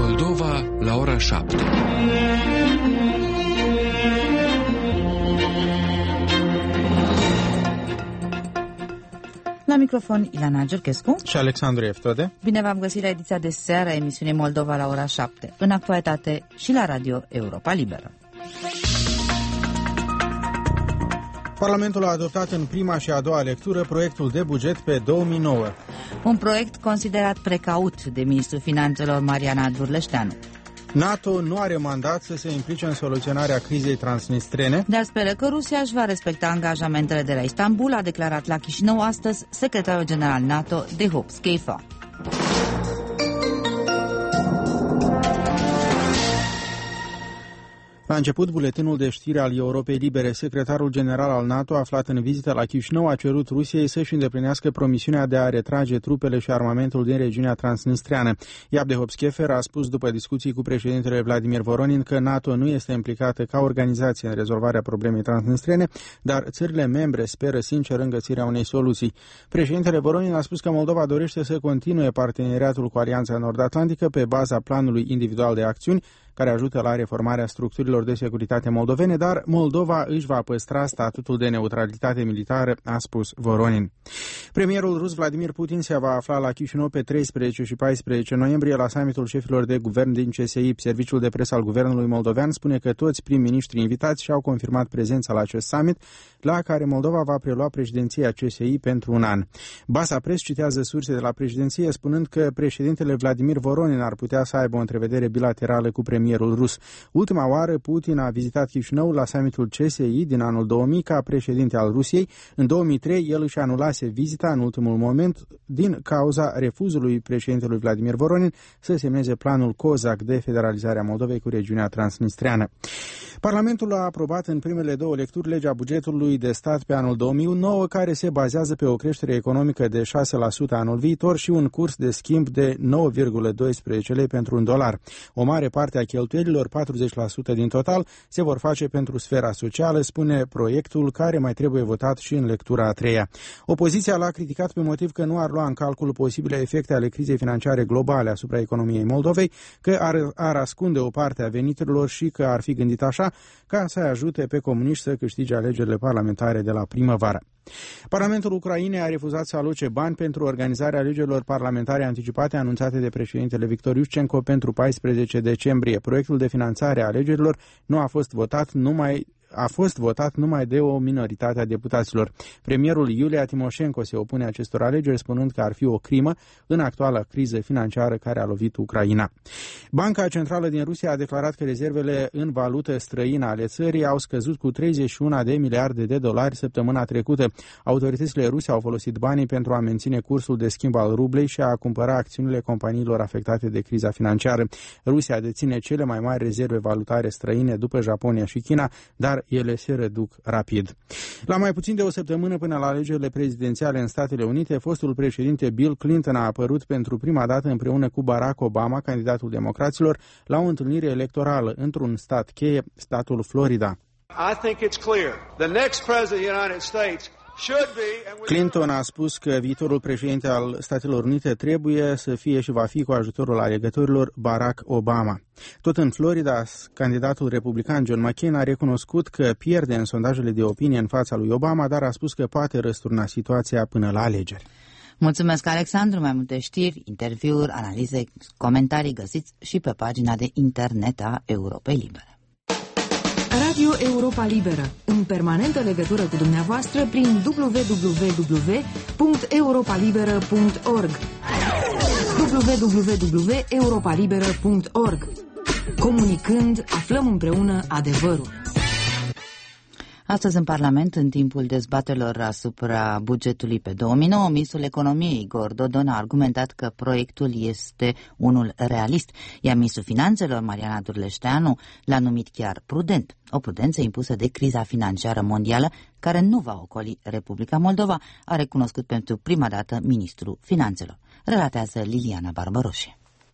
Moldova la ora 7. La microfon Ilana Giurchescu și Alexandru Eftode. Bine v-am găsit la ediția de seară a emisiunii Moldova la ora 7, în actualitate și la Radio Europa Liberă. Parlamentul a adoptat în prima și a doua lectură proiectul de buget pe 2009. Un proiect considerat precaut de ministrul finanțelor Mariana Durleșteanu. NATO nu are mandat să se implice în soluționarea crizei transnistrene. Dar speră că Rusia își va respecta angajamentele de la Istanbul, a declarat la Chișinău astăzi secretarul general NATO de Hope Schaefer. La început, buletinul de știri al Europei Libere, secretarul general al NATO, aflat în vizită la Chișinău, a cerut Rusiei să-și îndeplinească promisiunea de a retrage trupele și armamentul din regiunea transnistreană. Iab de Hopskefer a spus după discuții cu președintele Vladimir Voronin că NATO nu este implicată ca organizație în rezolvarea problemei transnistrene, dar țările membre speră sincer în găsirea unei soluții. Președintele Voronin a spus că Moldova dorește să continue parteneriatul cu Alianța Nord-Atlantică pe baza planului individual de acțiuni care ajută la reformarea structurilor de securitate moldovene, dar Moldova își va păstra statutul de neutralitate militară, a spus Voronin. Premierul rus Vladimir Putin se va afla la Chișinău pe 13 și 14 noiembrie la summitul șefilor de guvern din CSI. Serviciul de presă al guvernului moldovean spune că toți prim-miniștrii invitați și-au confirmat prezența la acest summit, la care Moldova va prelua președinția CSI pentru un an. Basa Press citează surse de la președinție spunând că președintele Vladimir Voronin ar putea să aibă o întrevedere bilaterală cu premierul rus. Ultima oară, Putin a vizitat Chișinău la summitul CSI din anul 2000 ca președinte al Rusiei. În 2003, el își anulase vizita în ultimul moment din cauza refuzului președintelui Vladimir Voronin să semneze planul COSAC de federalizare a Moldovei cu regiunea transnistreană. Parlamentul a aprobat în primele două lecturi legea bugetului de stat pe anul 2009, care se bazează pe o creștere economică de 6% anul viitor și un curs de schimb de 9,12 lei pentru $1. O mare parte a cheltuielilor, 40% din total, se vor face pentru sfera socială, spune proiectul, care mai trebuie votat și în lectura a treia. Opoziția l-a criticat pe motiv că nu ar lua în calcul posibile efecte ale crizei financiare globale asupra economiei Moldovei, că ar ascunde o parte a veniturilor și că ar fi gândit așa ca să ajute pe comuniști să câștige alegerile parlamentare de la primăvară. Parlamentul Ucrainei a refuzat să aloce bani pentru organizarea alegerilor parlamentare anticipate anunțate de președintele Victor Iușcenko pentru 14 decembrie. Proiectul de finanțare a alegerilor nu a fost votat numai de o minoritate a deputaților. Premierul Iulia Timoșenko se opune acestor alegeri, spunând că ar fi o crimă în actuala criză financiară care a lovit Ucraina. Banca Centrală din Rusia a declarat că rezervele în valută străină ale țării au scăzut cu 31 de miliarde de dolari săptămâna trecută. Autoritățile ruse au folosit banii pentru a menține cursul de schimb al rublei și a cumpăra acțiunile companiilor afectate de criza financiară. Rusia deține cele mai mari rezerve valutare străine după Japonia și China, dar ele se reduc rapid. La mai puțin de o săptămână până la alegerile prezidențiale în Statele Unite, fostul președinte Bill Clinton a apărut pentru prima dată împreună cu Barack Obama, candidatul democraților, la o întâlnire electorală într-un stat cheie, statul Florida. Clinton a spus că viitorul președinte al Statelor Unite trebuie să fie și va fi cu ajutorul alegătorilor Barack Obama. Tot în Florida, candidatul republican John McCain a recunoscut că pierde în sondajele de opinie în fața lui Obama, dar a spus că poate răsturna situația până la alegeri. Mulțumesc, Alexandru. Mai multe știri, interviuri, analize, comentarii găsiți și pe pagina de internet a Europei Libere. Radio Europa Liberă, în permanentă legătură cu dumneavoastră prin www.europalibera.org www.europalibera.org. Comunicând, aflăm împreună adevărul. Astăzi în Parlament, în timpul dezbaterilor asupra bugetului pe 2009, ministrul economiei Igor Dodon a argumentat că proiectul este unul realist, iar ministrul finanțelor Mariana Durleșteanu l-a numit chiar prudent. O prudență impusă de criza financiară mondială, care nu va ocoli Republica Moldova, a recunoscut pentru prima dată ministrul finanțelor. Relatează Liliana Barbaroșie.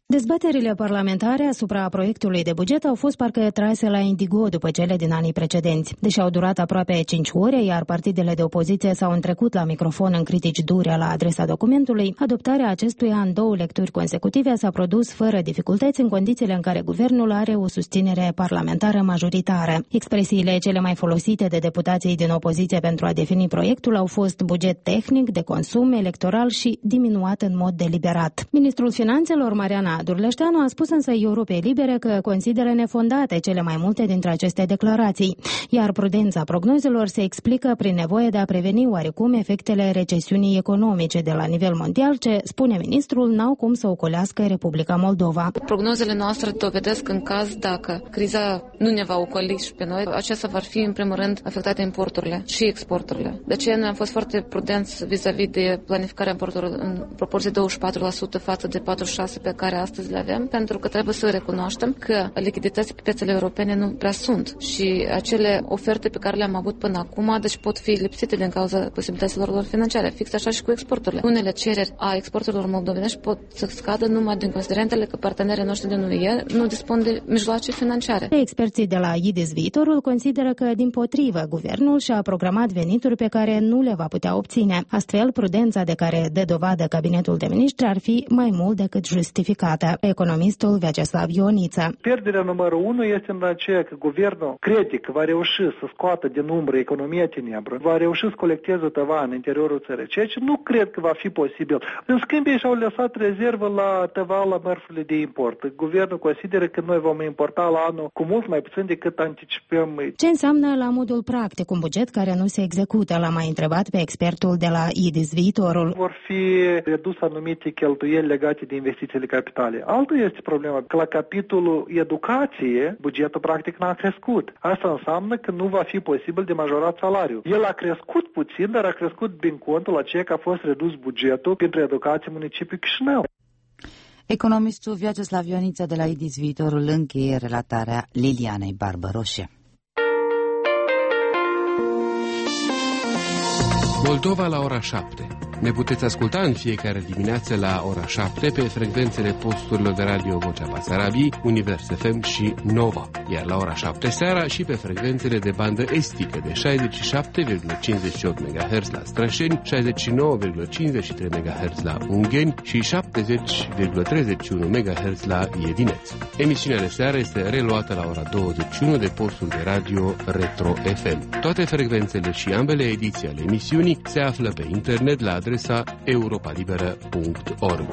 Dezbaterile parlamentare asupra proiectului de buget au fost parcă trase la indigo după cele din anii precedenți. Deși au durat aproape 5 ore, iar partidele de opoziție s-au întrecut la microfon în critici dure la adresa documentului, adoptarea acestuia în 2 lecturi consecutive s-a produs fără dificultăți în condițiile în care guvernul are o susținere parlamentară majoritară. Expresiile cele mai folosite de deputații din opoziție pentru a defini proiectul au fost buget tehnic, de consum, electoral și diminuat în mod deliberat. Ministrul Finanțelor, Mariana Durleșteanu, a spus însă Europei Libere că consideră nefondate cele mai multe dintre aceste declarații, iar prudența prognozelor se explică prin nevoie de a preveni oarecum efectele recesiunii economice de la nivel mondial, ce, spune ministrul, n-au cum să ocolească Republica Moldova. Prognozele noastre dovedesc în caz dacă criza nu ne va ocoli și pe noi, acestea vor fi în primul rând afectate importurile și exporturile. De aceea noi am fost foarte prudenți vis-a-vis de planificarea importurilor în proporție de 24% față de 46% pe care astăzi le avem, pentru că trebuie să recunoaștem că lichiditățile pe piețele europene nu prea sunt și acele oferte pe care le-am avut până acum, deci pot fi lipsite din cauza posibilităților lor financiare, fix așa și cu exporturile. Unele cereri a exporturilor moldovenești pot să scadă numai din considerentele că partenerii noștri din UE nu dispun de mijloace financiare. Experții de la IDIS Viitorul consideră că, dimpotrivă, guvernul și-a programat venituri pe care nu le va putea obține. Astfel, prudența de care dă dovadă cabinetul de miniștri ar fi mai mult decât justificată. Economistul Vyacheslav Ioniță. Pierderea numărul 1 este în aceea că guvernul crede că va reuși să scoată din umbră economia tenebră, va reuși să colecteze tăva în interiorul țării, ceea ce nu cred că va fi posibil. În schimb, ei și-au lăsat rezervă la tăva la mărfurile de import. Guvernul consideră că noi vom importa la anul cu mult mai puțin decât anticipăm. Ce înseamnă la modul practic un buget care nu se execută? L-a mai întrebat pe expertul de la IDIS Viitorul. Vor fi redus anumite cheltuieli legate de investițiile capitale. Altul este problema că la capitolul educație bugetul practic n-a crescut. Asta înseamnă că nu va fi posibil de majorat salariul. El a crescut puțin, dar a crescut din contul aceea că a fost redus bugetul pentru educație municipiul Chișinău. Economistul Vyacheslav Ioniță de la IDIS Viitorul încheie relatarea Lilianei Barbaroșe. Moldova la ora 7. Ne puteți asculta în fiecare dimineață la ora 7 pe frecvențele posturilor de radio Vocea Basarabiei, Univers FM și Nova, iar la ora 7 seara și pe frecvențele de bandă estică de 67,58 MHz la Strășeni, 69,53 MHz la Ungheni și 70,31 MHz la Iedineț. Emisiunea de seară este reluată la ora 21 de postul de radio Retro FM. Toate frecvențele și ambele ediții ale emisiunii se află pe internet la adresa europalibera.org.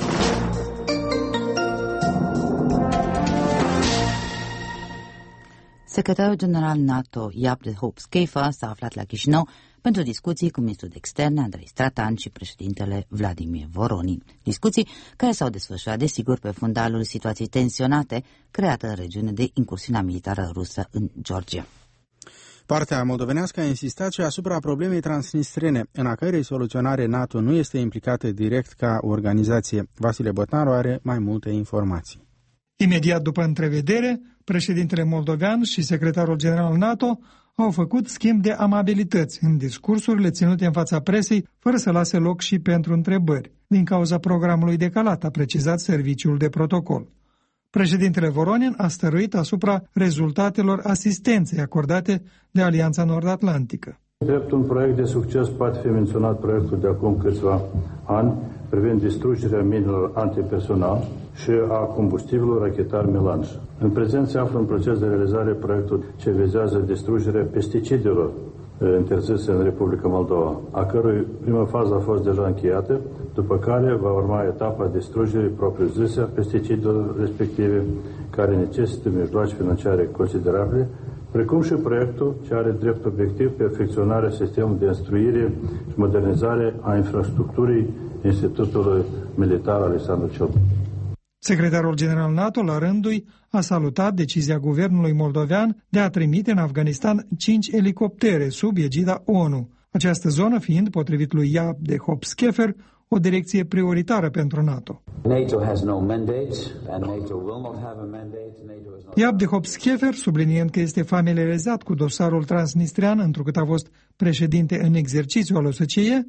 Secretarul general NATO, Jaap de Hoop Scheffer, s-a aflat la Chișinău pentru discuții cu ministrul de externe Andrei Stratan și președintele Vladimir Voronin. Discuții care s-au desfășurat, desigur, pe fundalul situației tensionate creată în regiune de incursiunea militară rusă în Georgia. Partea moldovenească a insistat și asupra problemei transnistrene, în a cărei soluționare NATO nu este implicată direct ca organizație. Vasile Botnaru are mai multe informații. Imediat după întrevedere, președintele moldovean și secretarul general NATO au făcut schimb de amabilități în discursurile ținute în fața presei, fără să lase loc și pentru întrebări, din cauza programului decalat, a precizat serviciul de protocol. Președintele Voronin a stăruit asupra rezultatelor asistenței acordate de Alianța Nord-Atlantică. Drept un proiect de succes poate fi menționat proiectul de acum câțiva ani privind distrugerea minelor antipersonal și a combustibilului rachetar Melanj. În prezent se află în proces de realizare proiectul ce vizează distrugerea pesticidelor interzise în Republica Moldova, a cărui prima fază a fost deja încheiată, după care va urma etapa distrugerii propriu-zise a pesticidelor respective, care necesită mijloace financiare considerabile, precum și proiectul ce are drept obiectiv perfecționarea sistemului de instruire și modernizare a infrastructurii Institutului Militar Alexandru cel Bun. Secretarul general NATO, la rândul, a salutat decizia guvernului moldovean de a trimite în Afganistan 5 elicoptere sub egida ONU, această zonă fiind, potrivit lui Jaap de Hoop Scheffer, o direcție prioritară pentru NATO. Jaap de Hoop Scheffer, subliniind că este familiarizat cu dosarul transnistrian, întrucât a fost președinte în exercițiu al OSCE,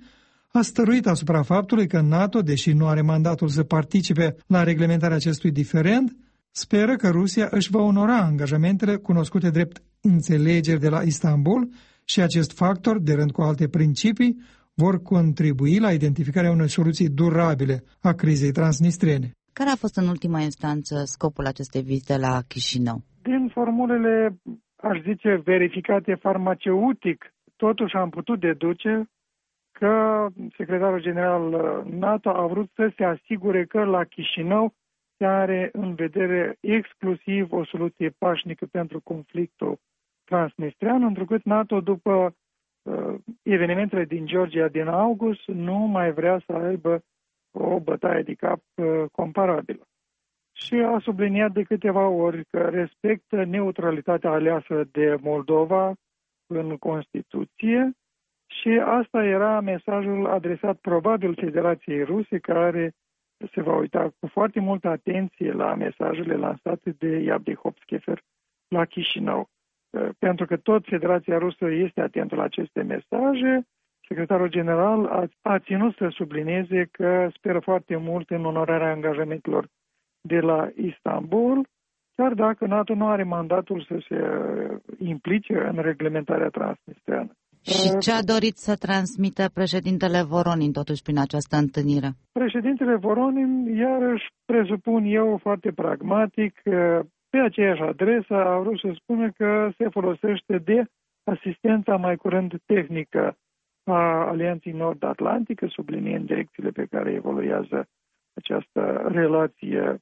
a stăruit asupra faptului că NATO, deși nu are mandatul să participe la reglementarea acestui diferend, speră că Rusia își va onora angajamentele cunoscute drept înțelegeri de la Istanbul și acest factor, de rând cu alte principii, vor contribui la identificarea unei soluții durabile a crizei transnistrene. Care a fost în ultima instanță scopul acestei vizite la Chișinău? Din formulele, aș zice, verificate farmaceutic, totuși am putut deduce că secretarul general NATO a vrut să se asigure că la Chișinău se are în vedere exclusiv o soluție pașnică pentru conflictul transnistrian, întrucât NATO, după evenimentele din Georgia din august, nu mai vrea să aibă o bătaie de cap comparabilă. Și a subliniat de câteva ori că respectă neutralitatea aleasă de Moldova în Constituție și asta era mesajul adresat probabil Federației Ruse, care se va uita cu foarte multă atenție la mesajele lansate de Yabdekhovskefer la Chișinău. Pentru că tot Federația Rusă este atentă la aceste mesaje, secretarul general a ținut să sublinieze că speră foarte mult în onorarea angajamentelor de la Istanbul, chiar dacă NATO nu are mandatul să se implice în reglementarea transnistreană. Și ce a dorit să transmită președintele Voronin totuși prin această întâlnire? Președintele Voronin, iarăși presupun eu foarte pragmatic, pe aceeași adresă a vrut să spună că se folosește de asistența mai curând tehnică a Alianței Nord-Atlantică, subliniind direcțiile pe care evoluează această relație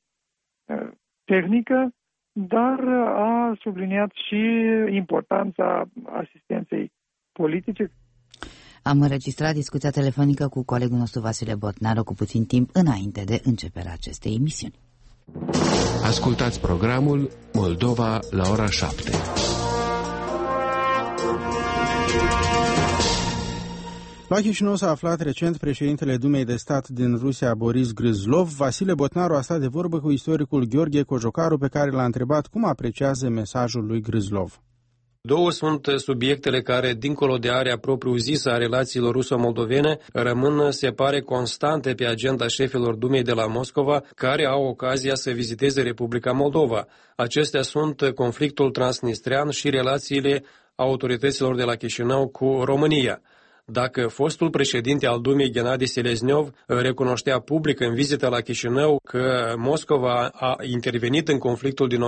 tehnică, dar a subliniat și importanța asistenței politice. Am înregistrat discuția telefonică cu colegul nostru Vasile Botnaru cu puțin timp înainte de începerea acestei emisiuni. Ascultați programul Moldova la ora 7. La Chișinău s-a aflat recent președintele Dumei de Stat din Rusia, Boris Gryzlov. Vasile Botnaru a stat de vorbă cu istoricul Gheorghe Cojocaru, pe care l-a întrebat cum apreciază mesajul lui Gryzlov. Două sunt subiectele care, dincolo de area propriu-zisă a relațiilor ruso-moldovene, rămân, se pare, constante pe agenda șefilor Dumei de la Moscova, care au ocazia să viziteze Republica Moldova. Acestea sunt conflictul transnistrian și relațiile autorităților de la Chișinău cu România. Dacă fostul președinte al Dumei, Gennady Seleznyov, recunoștea public în vizită la Chișinău că Moscova a intervenit în conflictul din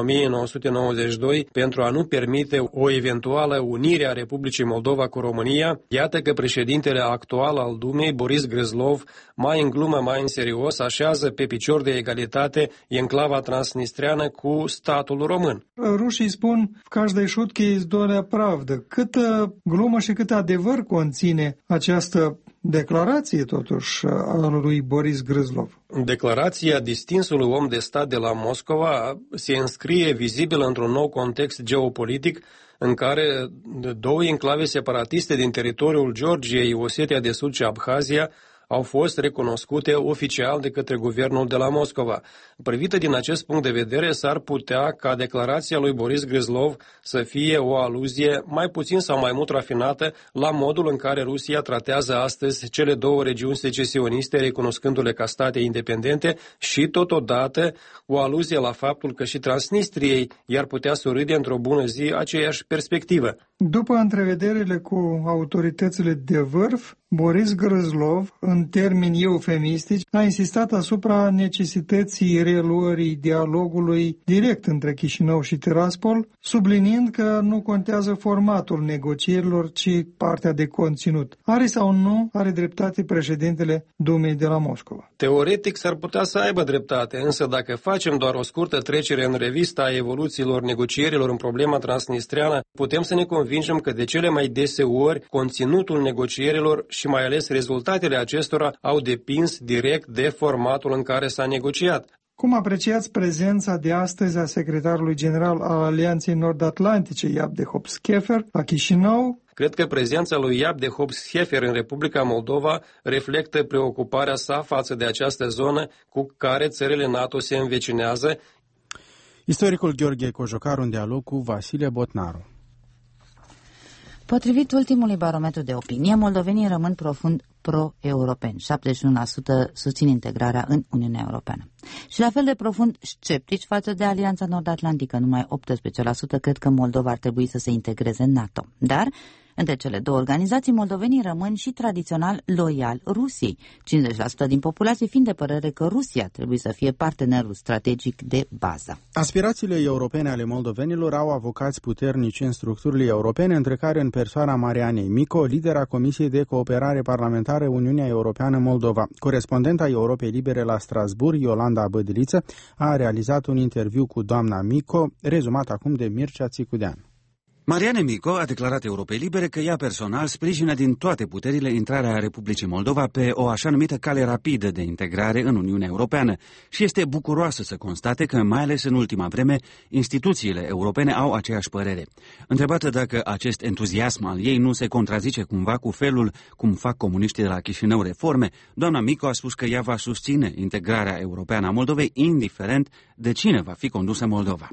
1992 pentru a nu permite o eventuală unire a Republicii Moldova cu România, iată că președintele actual al Dumei, Boris Gryzlov, mai în glumă, mai în serios, așează pe picior de egalitate enclava transnistreană cu statul român. Rușii spun, каждой шутке есть доля правды. Câtă glumă și cât adevăr conține această declarație, totuși, a lui Boris Gryzlov? Declarația distinsului om de stat de la Moscova se înscrie vizibil într-un nou context geopolitic în care două enclave separatiste din teritoriul Georgiei, Osetia de Sud și Abhazia, au fost recunoscute oficial de către guvernul de la Moscova. Privită din acest punct de vedere, s-ar putea ca declarația lui Boris Gryzlov să fie o aluzie mai puțin sau mai mult rafinată la modul în care Rusia tratează astăzi cele două regiuni secesioniste, recunoscându-le ca state independente, și totodată o aluzie la faptul că și Transnistriei i-ar putea surâde într-o bună zi aceeași perspectivă. După întrevederile cu autoritățile de vârf, Boris Gryzlov, în termeni eufemistici, a insistat asupra necesității reluării dialogului direct între Chișinău și Tiraspol, subliniind că nu contează formatul negocierilor, ci partea de conținut. Are sau nu are dreptate președintele Dumei de la Moscova? Teoretic s-ar putea să aibă dreptate, însă dacă facem doar o scurtă trecere în revista a evoluțiilor negocierilor în problema transnistreană, putem să ne convingem că de cele mai dese ori conținutul negocierilor și mai ales rezultatele acestora au depins direct de formatul în care s-a negociat. Cum apreciați prezența de astăzi a secretarului general al Alianței Nord-Atlantice, Yabdekhovskefer, la Chișinău? Cred că prezența lui Yabdekhovskefer în Republica Moldova reflectă preocuparea sa față de această zonă cu care țările NATO se învecinează. Istoricul Gheorghe Cojocaru în dialog cu Vasile Botnaru. Potrivit ultimului barometru de opinie, moldovenii rămân profund pro-europeni. 71% susțin integrarea în Uniunea Europeană. Și la fel de profund sceptici față de Alianța Nord-Atlantică, numai 18% cred că Moldova ar trebui să se integreze în NATO. Dar între cele două organizații, moldovenii rămân și tradițional loiali Rusiei, 50% din populație fiind de părere că Rusia trebuie să fie partenerul strategic de bază. Aspirațiile europene ale moldovenilor au avocați puternici în structurile europene, între care în persoana Marianei Mico, lidera Comisiei de Cooperare Parlamentară Uniunea Europeană-Moldova. Corespondenta Europei Libere la Strasbourg, Iolanda Bădiliță, a realizat un interviu cu doamna Mico, rezumat acum de Mircea Țicudean. Mariane Mico a declarat Europei Libere că ea personal sprijină din toate puterile intrarea Republicii Moldova pe o așa numită cale rapidă de integrare în Uniunea Europeană și este bucuroasă să constate că, mai ales în ultima vreme, instituțiile europene au aceeași părere. Întrebată dacă acest entuziasm al ei nu se contrazice cumva cu felul cum fac comuniștii de la Chișinău reforme, doamna Mico a spus că ea va susține integrarea europeană a Moldovei, indiferent de cine va fi condusă Moldova.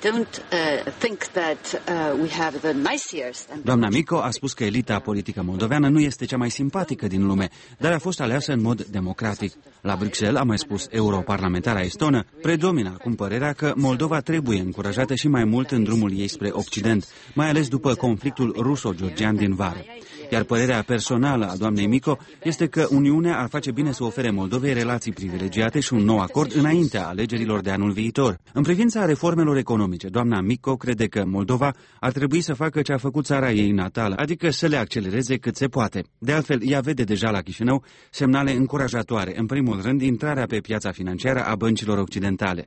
Doamna Mico a spus că elita politică moldoveană nu este cea mai simpatică din lume, dar a fost aleasă în mod democratic. La Bruxelles, a mai spus europarlamentara estonă, predomină acum părerea că Moldova trebuie încurajată și mai mult în drumul ei spre Occident, mai ales după conflictul ruso-georgian din vară. Iar părerea personală a doamnei Mico este că Uniunea ar face bine să ofere Moldovei relații privilegiate și un nou acord înaintea alegerilor de anul viitor. În privința reformelor economice, doamna Mico crede că Moldova ar trebui să facă ce a făcut țara ei natală, adică să le accelereze cât se poate. De altfel, ea vede deja la Chișinău semnale încurajatoare, în primul rând intrarea pe piața financiară a băncilor occidentale.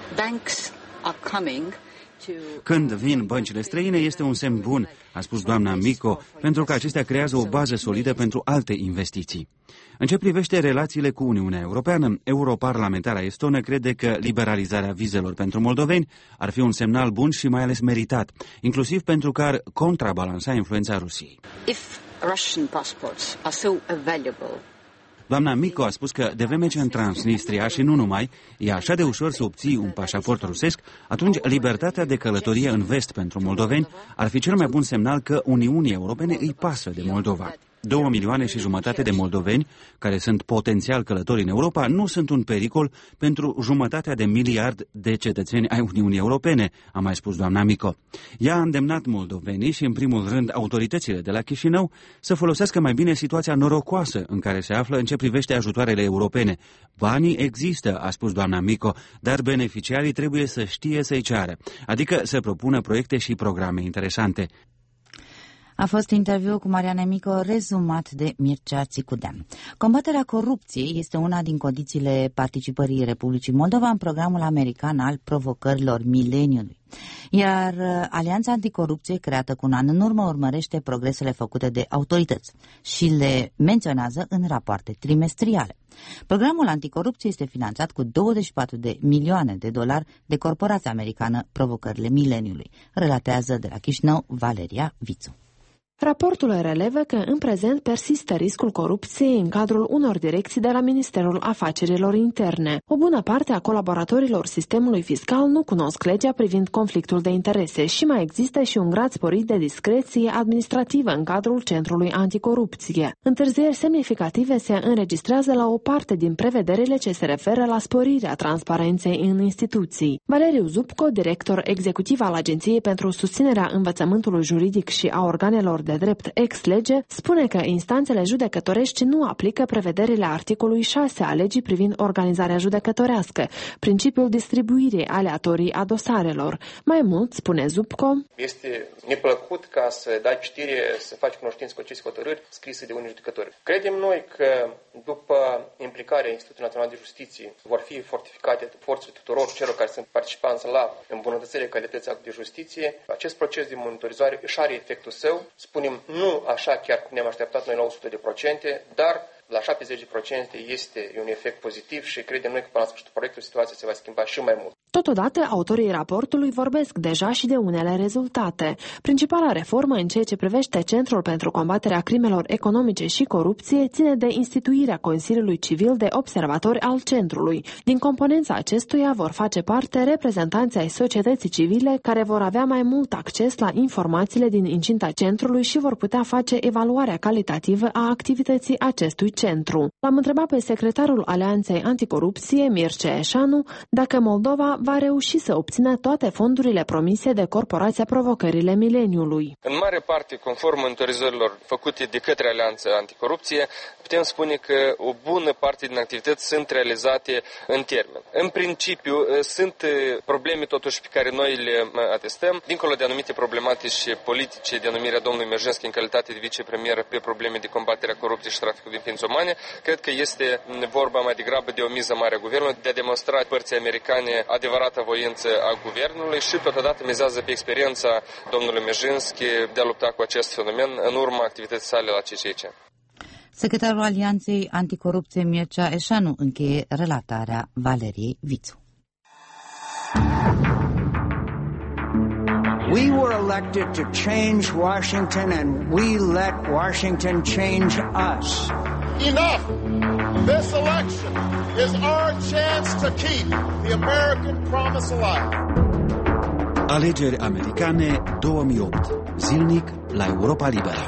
Când vin băncile străine, este un semn bun, a spus doamna Mico, pentru că acestea creează o bază solidă pentru alte investiții. În ce privește relațiile cu Uniunea Europeană, europarlamentara estonă crede că liberalizarea vizelor pentru moldoveni ar fi un semnal bun și mai ales meritat, inclusiv pentru că ar contrabalansa influența Rusiei. Doamna Mico a spus că de vreme ce în Transnistria și nu numai, e așa de ușor să obții un pașaport rusesc, atunci libertatea de călătorie în vest pentru moldoveni ar fi cel mai bun semnal că Uniunii Europene îi pasă de Moldova. 2,5 milioane de moldoveni, care sunt potențial călători în Europa, nu sunt un pericol pentru 1,5 miliarde de cetățeni ai Uniunii Europene, a mai spus doamna Mico. Ea a îndemnat moldovenii și, în primul rând, autoritățile de la Chișinău să folosească mai bine situația norocoasă în care se află în ce privește ajutoarele europene. Banii există, a spus doamna Mico, dar beneficiarii trebuie să știe să-i ceară, adică să propună proiecte și programe interesante. A fost interviu cu Mariane Mico, rezumat de Mircea Țicudean. Combaterea corupției este una din condițiile participării Republicii Moldova în programul american al provocărilor mileniului. Iar Alianța Anticorupție, creată cu un an în urmă, urmărește progresele făcute de autorități și le menționează în rapoarte trimestriale. Programul anticorupție este finanțat cu 24 de milioane de dolari de corporația americană Provocările Mileniului, relatează de la Chișinău Valeria Vițu. Raportul relevă că în prezent persistă riscul corupției în cadrul unor direcții de la Ministerul Afacerilor Interne. O bună parte a colaboratorilor sistemului fiscal nu cunosc legea privind conflictul de interese și mai există și un grad sporit de discreție administrativă în cadrul Centrului Anticorupție. Întârzieri semnificative se înregistrează la o parte din prevederile ce se referă la sporirea transparenței în instituții. Valeriu Zupco, director executiv al Agenției pentru susținerea învățământului juridic și a organelor de drept ex-lege, spune că instanțele judecătorești nu aplică prevederile articolului 6 a legii privind organizarea judecătorească, principiul distribuirii aleatorii a dosarelor. Mai mult, spune Zupco, este neplăcut ca să dai citire, să faci cunoștință cu aceste hotărâri scrise de unii judecători. Credem noi că după implicarea Institutului Național de Justiție vor fi fortificate forțele tuturor celor care sunt participanți la îmbunătățirea calității actului de justiție. Acest proces de monitorizare își are efectul său. Spunem, nu așa chiar cum ne-am așteptat noi la 100%, dar la 70% este un efect pozitiv și credem noi că până la sfârșitul proiectului situația se va schimba și mai mult. Totodată, autorii raportului vorbesc deja și de unele rezultate. Principala reformă în ceea ce privește Centrul pentru combaterea crimelor economice și corupție ține de instituirea Consiliului Civil de Observatori al Centrului. Din componența acestuia vor face parte reprezentanții ai societății civile care vor avea mai mult acces la informațiile din incinta centrului și vor putea face evaluarea calitativă a activității acestui centru. L-am întrebat pe secretarul Alianței Anticorupție, Mircea Eșanu, dacă Moldova va reuși să obțină toate fondurile promise de Corporația Provocările Mileniului. În mare parte, conform monitorizărilor făcute de către Alianța Anticorupție, putem spune că o bună parte din activități sunt realizate în termen. În principiu, sunt probleme totuși pe care noi le atestăm, dincolo de anumite problematici politice, de numirea domnului Merjenschi în calitate de vicepremier pe probleme de combatere a corupției și traficului de ființe umane. Cred că este vorba mai degrabă de o miză mare a guvernului de a demonstra părții americane adevărata voință a guvernului și totodată mizează pe experiența domnului Merjenschi de a lupta cu acest fenomen în urma activității sale la CCC. Secretarul Alianței Anticorupție Mircea Eșanu încheie relatarea Valeriei Vițu. We were elected to change Washington and we let Washington change us. Enough! This election is our chance to keep the American promise alive. Alegeri americane 2008. Zilnic la Europa Liberă.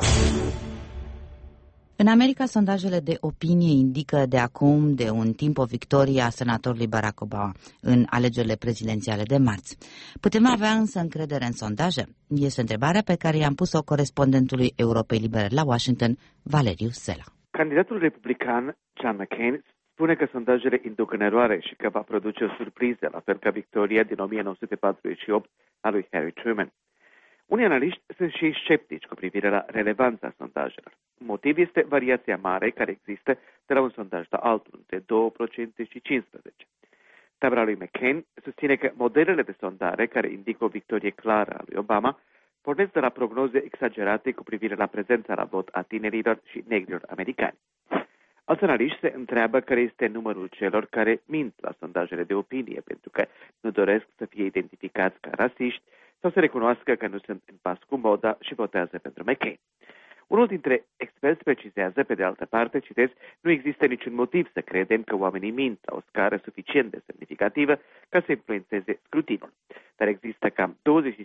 În America, sondajele de opinie indică de acum de un timp o victorie a senatorului Barack Obama în alegerile prezidențiale de marți. Putem avea însă încredere în sondaje? Este întrebarea pe care i-am pus-o corespondentului Europei Libere la Washington, Valeriu Sela. Candidatul republican John McCain spune că sondajele induc în eroare și că va produce o surpriză, la fel ca victoria din 1948 a lui Harry Truman. Unii analiști sunt și sceptici cu privire la relevanța sondajelor. Motiv este variația mare care există de la un sondaj la altul, între 2% și 15%. Tabăra lui McCain susține că modelele de sondare care indică o victorie clară a lui Obama pornesc de la prognoze exagerate cu privire la prezența la vot a tinerilor și negrilor americani. Alți analiști se întreabă care este numărul celor care mint la sondajele de opinie pentru că nu doresc să fie identificați ca rasiști sau să recunoască că nu sunt în pas cu moda și votează pentru McCain. Unul dintre experți precizează, pe de altă parte, citez, nu există niciun motiv să credem că oamenii mint la o scară suficient de semnificativă ca să influențeze scrutinul, dar există cam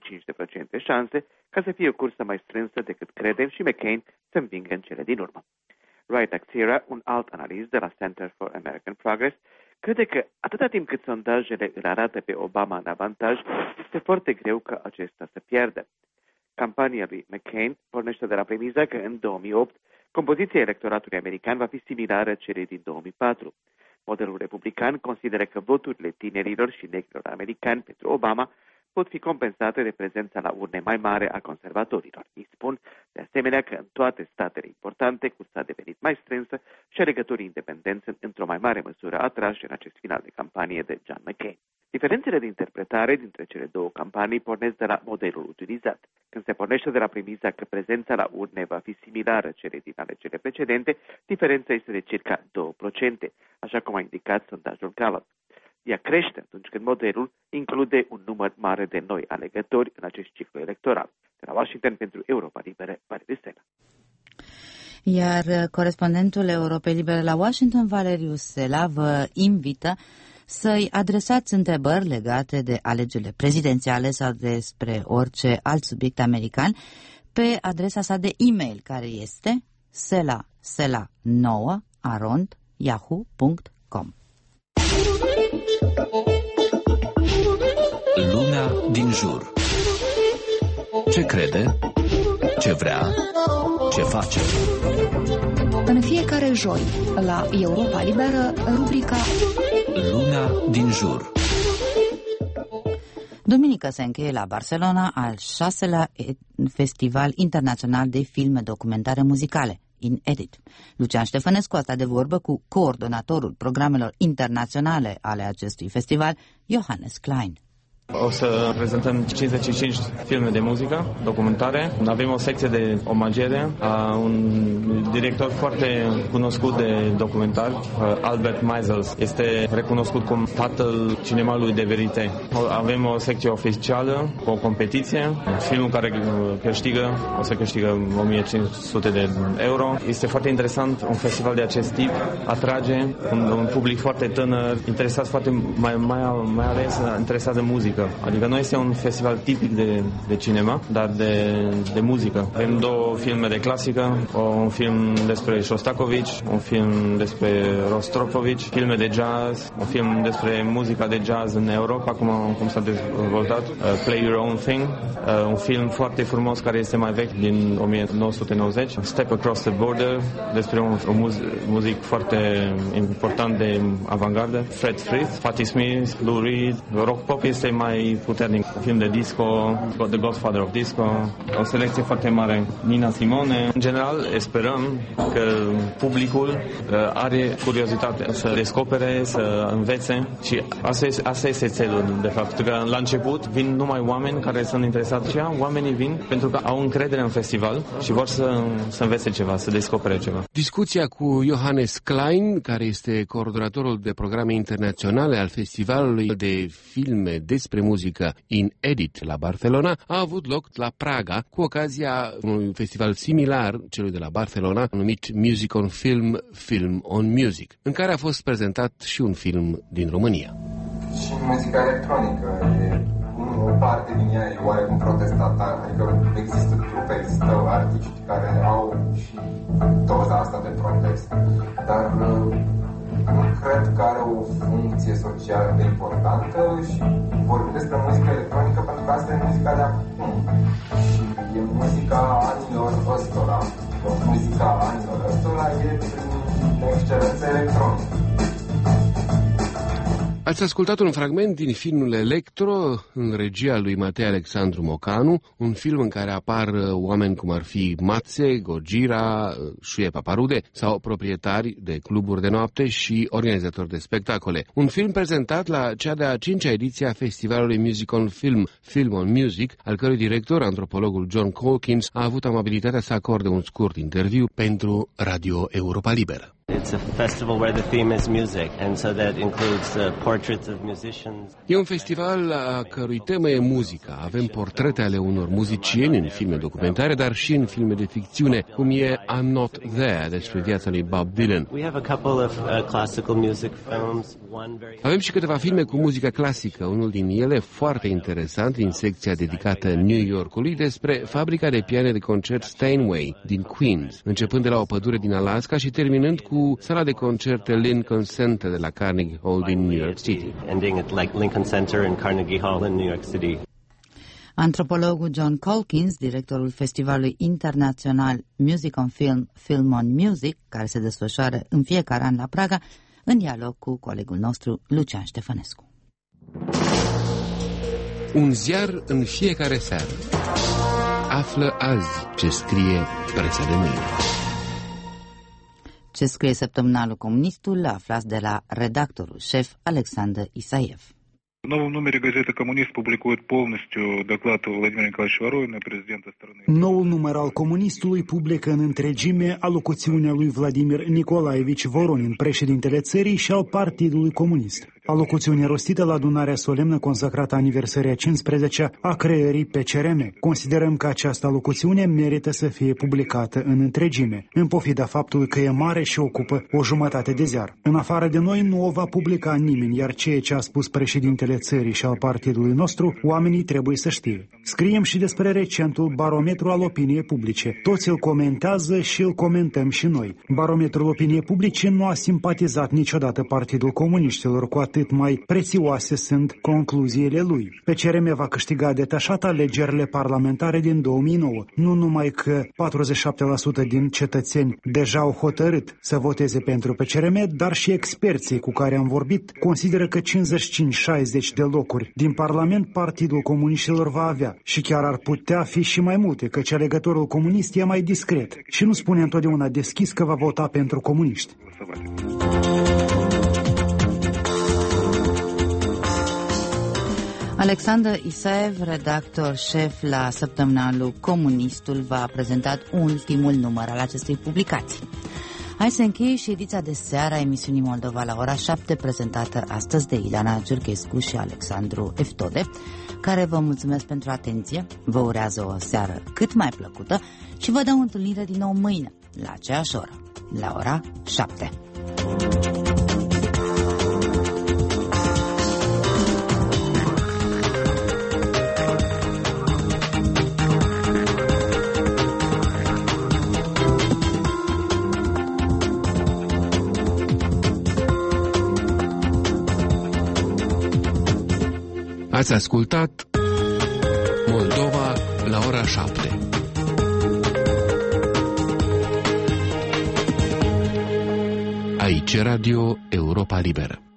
25% șanse ca să fie o cursă mai strânsă decât credem și McCain să învingă în cele din urmă. Wright Axira, un alt analist de la Center for American Progress, crede că atâta timp cât sondajele îl arată pe Obama în avantaj, este foarte greu ca acesta să pierdă. Campania lui McCain pornește de la premiza că în 2008 compoziția electoratului american va fi similară celei din 2004. Modelul republican consideră că voturile tinerilor și negrilor americani pentru Obama pot fi compensate de prezența la urne mai mare a conservatorilor. Îi spun de asemenea că în toate statele importante cursa a devenit mai strânsă și alegătorii independenți sunt într-o mai mare măsură atrași în acest final de campanie de John McCain. Diferențele de interpretare dintre cele două campanii pornesc de la modelul utilizat. Când se pornește de la premisa că prezența la urne va fi similară celei din alegerile precedente, diferența este de circa 2%, așa cum a indicat sondajul Gallup. Ea crește atunci când modelul include un număr mare de noi alegători în acest ciclu electoral. De la Washington pentru Europa Liberă, Valeriu Sela. Iar corespondentul Europei Libere la Washington, Valeriu Sela, vă invită să-i adresați întrebări legate de alegerile prezidențiale sau despre orice alt subiect american pe adresa sa de e-mail, care este sela9@yahoo.com. Lumea din jur. Ce crede? Ce vrea? Ce face? În fiecare joi, la Europa Liberă, rubrica Lumea din jur. Duminică se încheie la Barcelona al 6-lea Festival Internațional de Filme Documentare Muzicale, InEdit. Lucian Ștefănescu a stat de vorbă cu coordonatorul programelor internaționale ale acestui festival, Johannes Klein. O să prezentăm 55 filme de muzică, documentare. Avem o secție de omagiere a un director foarte cunoscut de documentar, Albert Maysles. Este recunoscut cum tatăl cinemalului de verite. Avem o secție oficială cu o competiție. Filmul care o să câștigă 1500 de euro. Este foarte interesant, un festival de acest tip atrage un public foarte tânăr, interesat foarte, mai ales interesat de muzică. Adică nu este un festival tipic de cinema, dar de muzică. Avem 2 filme de clasică, un film despre Shostakovich, un film despre Rostropovich, filme de jazz, un film despre muzica de jazz în Europa, cum s-a dezvoltat, Play Your Own Thing, un film foarte frumos care este mai vechi, din 1990, Step Across the Border, despre un muzic foarte important de avantgardă, Fred Frith, Patti Smith, Lou Reed. Rock pop este mai puternic, un film de disco, The Godfather of Disco, o selecție foarte mare, Nina Simone. În general, sperăm că publicul are curiozitate să descopere, să învețe și asta este țelul, de fapt, că la început vin numai oameni care sunt interesați și oamenii vin pentru că au încredere în festival și vor să învețe ceva, să descopere ceva. Discuția cu Johannes Klein, care este coordonatorul de programe internaționale al Festivalului de Filme despre Muzică In Edit la Barcelona, a avut loc la Praga cu ocazia unui festival similar celui de la Barcelona, numit Music on Film, Film on Music, în care a fost prezentat și un film din România. Și muzica electronică o parte din ea e oarecum protestatară, adică există trupe, există artiști care au și doza asta de protest, dar nu cred că are o funcție socială de importantă și vorbim despre muzică electronică pentru că asta e muzica de acum și e muzica anilor ăstora. Muzica anilor ăstora e prin excelență electronică. Ați ascultat un fragment din filmul Electro, în regia lui Matei Alexandru Mocanu, un film în care apar oameni cum ar fi Matze, Gojira, Șuie Paparude sau proprietari de cluburi de noapte și organizatori de spectacole. Un film prezentat la cea de-a 5-a ediție a festivalului Music on Film, Film on Music, al cărui director, antropologul John Calkins, a avut amabilitatea să acorde un scurt interviu pentru Radio Europa Liberă. It's a festival where the theme is music, and so that includes portraits of musicians. E un festival a cărui temă e muzica. Avem portrete ale unor muzicieni în filme documentare, dar și în filme de ficțiune, cum e I'm Not There, despre viața lui Bob Dylan. We have a couple of classical music films. Avem și câteva filme cu muzică clasică, unul din ele foarte interesant din secția dedicată New Yorkului, despre fabrica de piane de concert Steinway din Queens, începând de la o pădure din Alaska și terminând cu sala de concerte Lincoln Center de la Carnegie Hall din New York City. Ending at like Lincoln Center in Carnegie Hall in New York City. Antropologul John Calkins, directorul Festivalului Internațional Music on Film, Film on Music, care se desfășoară în fiecare an la Praga, în dialog cu colegul nostru Lucian Ștefănescu. Un ziar în fiecare seară. Află azi ce scrie presa de mâine. Ce scrie săptămânalul Comunistul, aflați de la redactorul șef Alexandru Isaiev. В новом номере газеты «Коммунист» публикует полностью доклад Владимира Николаевича Воронина, президента страны. Noul număr al Comunistului publică în întregime alocuțiunea lui Vladimir Nicolaevici Voronin, președintele țării și al Partidului Comunist. Alocuțiune rostită la adunarea solemnă consacrată aniversării a 15-a a creării PCRM. Considerăm că această alocuțiune merită să fie publicată în întregime, în pofida faptului că e mare și ocupă o jumătate de ziar. În afară de noi nu o va publica nimeni, iar ceea ce a spus președintele țării și al partidului nostru, oamenii trebuie să știe. Scriem și despre recentul barometru al opiniei publice. Toți îl comentează și îl comentăm și noi. Barometrul opiniei publice nu a simpatizat niciodată Partidul Comuniștilor, cu atât mai prețioase sunt concluziile lui. PCRM va câștiga detașat alegerile parlamentare din 2009. Nu numai că 47% din cetățeni deja au hotărât să voteze pentru PCRM, dar și experții cu care am vorbit consideră că 55-60 de locuri din Parlament Partidul Comuniștilor va avea și chiar ar putea fi și mai multe, căci alegătorul comunist e mai discret și nu spune întotdeauna deschis că va vota pentru comuniști. Alexander Isaev, redactor șef la săptămânalul Comunistul, v-a prezentat ultimul număr al acestei publicații. Hai să încheie și ediția de seară a emisiunii Moldova la ora 7, prezentată astăzi de Ileana Giurchescu și Alexandru Eftode, care vă mulțumesc pentru atenție, vă urează o seară cât mai plăcută și vă dau întâlnire din nou mâine, la aceeași oră, la ora 7. Ați ascultat Moldova la ora 7. Aici Radio Europa Liberă.